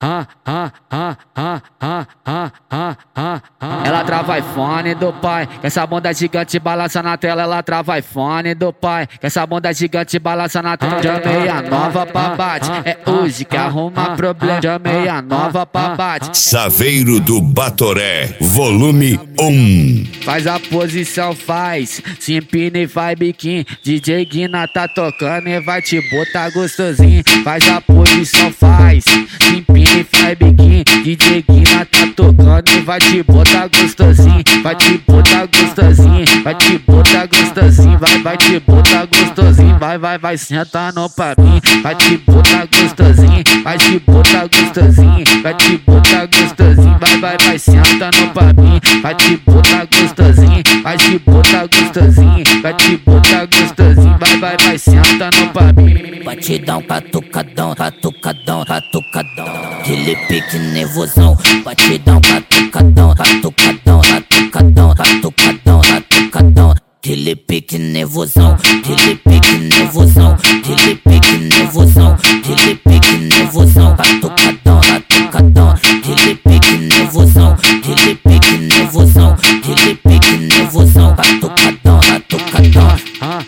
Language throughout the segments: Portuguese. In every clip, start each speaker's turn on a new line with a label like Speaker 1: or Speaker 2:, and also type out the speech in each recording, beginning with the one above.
Speaker 1: Ela trava iPhone do pai, que essa bunda gigante balança na tela. Ela trava iPhone do pai, que essa bunda gigante balança na tela. Chamei a nova pra bate, é hoje que arruma problema. Chamei a nova pra bate.
Speaker 2: Saveiro do Batoré, volume 1.
Speaker 1: Faz a posição, faz, se empina e faz biquinho. DJ Guina tá tocando e vai te botar gostosinho. Faz a posição, faz, se empina e faz biquinho. DJ Guina tá tocando e vai te botar gostosinho. Vai te botar gostosinho, vai te botar gostosinho. Vai te botar gostosinho, vai sentando pra mim. Vai te botar gostosinho, vai te botar gostosinho. Vai te botar gostosinho, vai sentando pra mim. Vai te botar gostosinho, vai te botar gostosinho. Vai te botar gostosinho, vai sentando pra mim.
Speaker 3: Batidão, catucadão, catucadão, catucadão. Aquele pique nervosão. Batidão, catucadão, catucadão, catucadão, catucadão, catucadão. Aquele pique nervosão, aquele pique nervosão, aquele pique nervosão, aquele pique nervosão. Catucadão, catucadão, aquele pique nervosão, aquele pique nervosão, aquele pique nervosão. Catucadão, catucadão.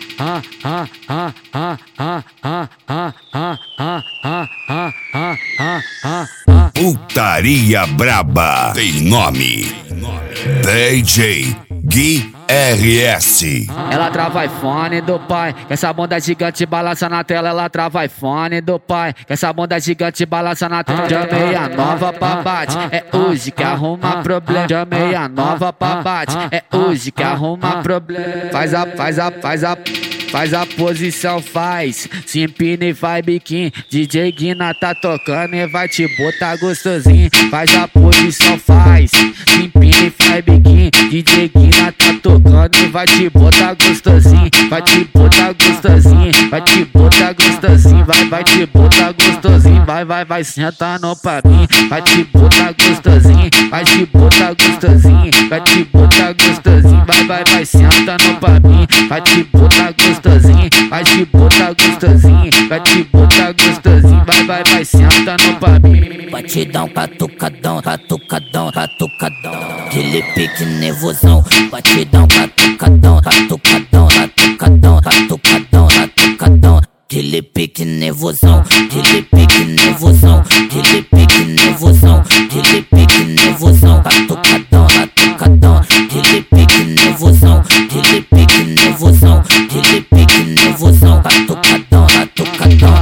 Speaker 2: Putaria braba tem nome. DJ Gui RS.
Speaker 1: Ela trava iPhone do pai, que essa bunda gigante balança na tela. Ela trava iPhone do pai, que essa bunda gigante balança na tela. Chamei a nova pra bate, é hoje que arruma problema. Chamei a nova pra bate, é hoje que arruma problema. Faz a posição, faz, se empina e faz biquinho. DJ Guina tá tocando e vai te botar gostosinho. Faz a posição, faz, se empina e faz biquinho. DJ Guina tá tocando e vai te botar gostosinho. Vai te botar gostosinho, vai te botar gostosinho. Vai te botar gostosinho, vai sentando pra mim. Vai te botar gostosinho, vai te botar gostosinho. Vai te botar gostosinho, vai sentando pra mim. Vai te botar gostosinho, vai te botar gostosinho. Vai te botar gostosinho, vai sentando pra mim.
Speaker 3: Batidão, catucadão, catucadão, catucadão. Aquele pique nervosão. Batidão, catucadão, catucadão, catucadão, catucadão, catucadão. Aquele pique nervosão, aquele pique nervosão, aquele pique nervosão, aquele pique nervosão. Catucadão, catucadão, aquele pique nervosão, aquele pique nervosão, aquele pique nervosão. Catucadão, catucadão.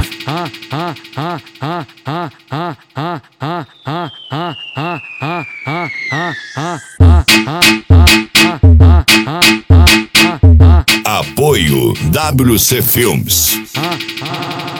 Speaker 2: Apoio WC Filmes.